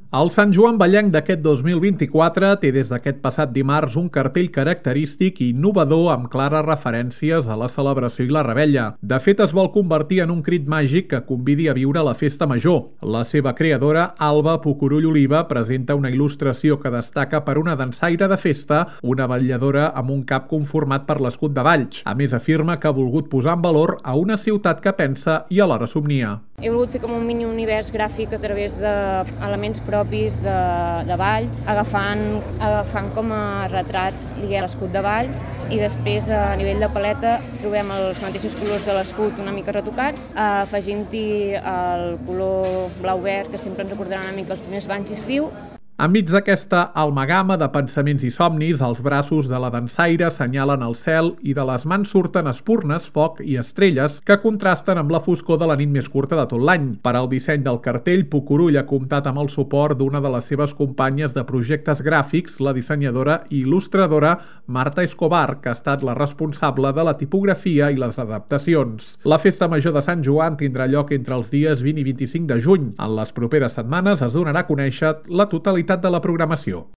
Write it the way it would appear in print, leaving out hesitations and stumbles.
El Sant Joan Vallenc d'aquest 2024 té des d'aquest passat dimarts un cartell característic i innovador amb clares referències a la celebració i la revetlla. De fet, es vol convertir en un crit màgic que convidi a viure la festa major. La seva creadora, Alba Pucurull Oliva, presenta una il·lustració que destaca per una dansaire de festa, una vetlladora amb un cap conformat per l'escut de Valls. A més, afirma que ha volgut posar en valor a una ciutat que pensa i alhora somnia. He volgut fer com un mini univers gràfic a través d'elements propis de Valls, agafant com a retrat l'escut de Valls i després a nivell de paleta trobem els mateixos colors de l'escut una mica retocats, afegint-hi el color blau-verd que sempre ens recordarà una mica els primers banys d'estiu. Enmig d'aquesta amalgama de pensaments i somnis, els braços de la dansaire assenyalen el cel i de les mans surten espurnes, foc i estrelles que contrasten amb la foscor de la nit més curta de tot l'any. Per al disseny del cartell, Pucurull ha comptat amb el suport d'una de les seves companyes de projectes gràfics, la dissenyadora i il·lustradora Marta Escobar, que ha estat la responsable de la tipografia i les adaptacions. La Festa Major de Sant Joan tindrà lloc entre els dies 20 i 25 de juny. En les properes setmanes es donarà a conèixer la totalitat de la programació.